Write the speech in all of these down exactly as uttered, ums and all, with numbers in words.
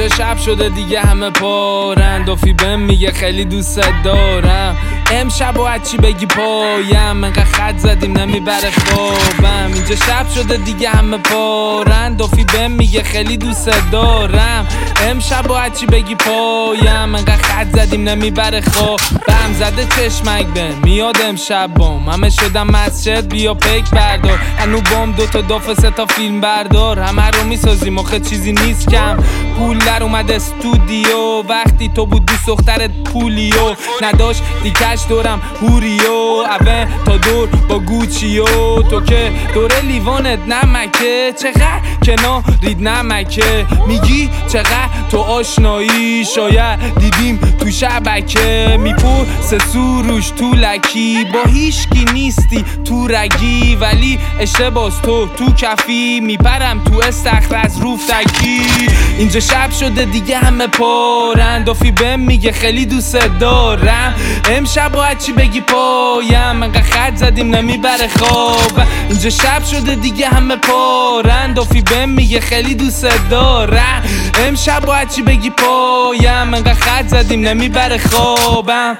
اینجا شب شده دیگه همه پارن. دافی بهم میگه خیلی دوست دارم. امشب و چی بگی پایم، انقدر خط زدیم نمیبره خوابم. اینجا شب شده دیگه همه پارن. دافی بهم میگه خیلی دوست دارم. امشب و چی بگی پایم، انقدر خط زدیم نمیبره خوابم. زده چشمک بهم میاد امشب بام، همه شدم مسجد بیا پیک بردار. هنو بام دوتا دافه سه تا فیلم بردار. همه رو میسازیم آخه چیزی نیست کم. پول در اومد استودیو وقتی تو بود دوست دخترت پولیو نداشت دیکش دورم هوریو اوه تا دور با گوچیو. تو که دوره لیوانت نمکه چقدر کنار رید نمکه. میگی چقدر تو آشنایی شاید دیدیم تو شبکه. میپور سه سروش تو لکی با هیچکی نیستی تو رگی ولی اشتباس تو تو کفی. میپرم تو استخر از روفتکی. اینجا شب شده دیگه همه پارن. دافی بهم میگه خیلی دوست دارم. امشب باید چی بگی پایم، انقدر خط زدیم نمیبره خواب. اینجا شب شده دیگه همه پارن. دافی بهم میگه خیلی دوست دارم. امشب باید چی بگی پایم، انقدر خط زدیم نمیبره خوابم.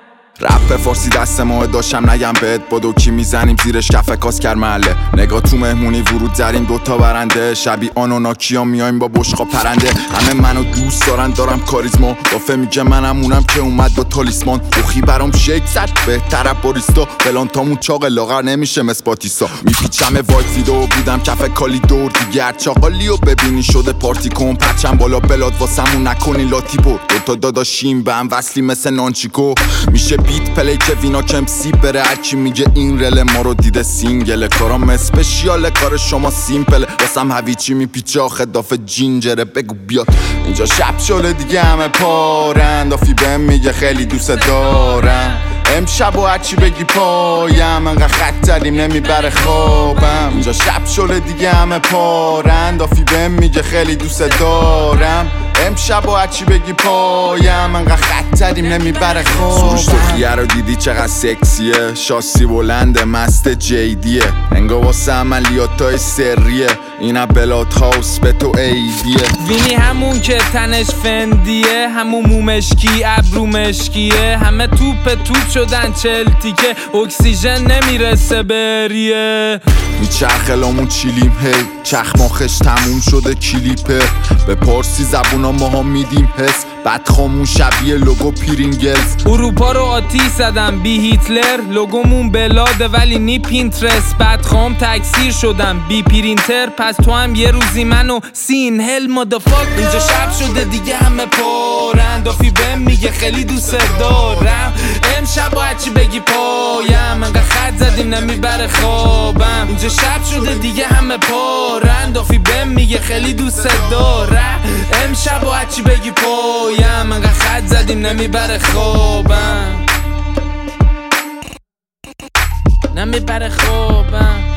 رپ فارسی دست ماه داشتم نگم بهت بدو کی میزنیم زیرش کف کاس کر محله. نگاه تو مهمونی ورود زدیم دوتا برنده شبی آنوناکیا میایم با بشقا پرنده. همه منو دوست دارن دارم کاریزما. دافه میگه منم اونم که اومد با تالیسمان. روخی برام شیک زد بهتره باریستا. فلان تامون چاق لاغر نمیشه مثل باتیستا. میپیچم وایت ویدو بودم کف کالی دور دیگه. چاقالی و ببینی شده پارتی کن پرچم بالا بلاد واسمون نکنی لاتی پر. دوتا داداشیم به هم وصلی مثل نانچیکو. میشه بیت پلی که وینا کم سیب بره. هرکی میگه این رل ما رو دیده سینگله. کارام اسپشیاله کار شما سیمپله. واسم هویچی میپیچه آخه دافه جینجره. بگو بیاد اینجا شب شده دیگه همه پارن. دافی بهم میگه خیلی دوست دارم. امشب و هرچی بگی پایم، انقدر خط زدیم نمیبره خوابم. اینجا شب شده دیگه همه پارن. دافی بهم میگه خیلی دوست دارم. امشب و هرچی بگی پایم، انقدر خط زدیم نمیبره خوابم. سروش تو خیه رو دیدی چقدر سکسیه. شاسی بلنده مست جیدیه. انگا واسه عملیاتای سریه. اینا بلاد هاوس به تو ایدیه. وینی همون که تنش فندیه. همون مومشکی ابرو مشکیه. همه توپ توپ شدن چلتی که اکسیژن نمیرسه بریه. میچرخلامون چیلیم هی چخماخش تموم شده کلیپه. به پارسی زبونا ماها میدیم حس. بدخامون شبیه لوگو پیرینگلز. اروپا رو آتیش زدم بی هیتلر. لوگومون بلاده ولی نی پینترست. بدخام تکثیر شدم بی پرینتر. پس تو هم یه روزی منو سین هل مادافاک. اینجا شب شده دیگه همه پارن. دافی بهم میگه خیلی دوست دارم. امشب باید چی بگی پایم، انقدر خط زدیم نمیبره خوابم. اینجا شب شده دیگه همه پارن. دافی بهم میگه خیلی دوست دارم. امشب باید چی بگی پایم، انقدر خط زدیم نمیبره خوابم. نمیبره خوابم.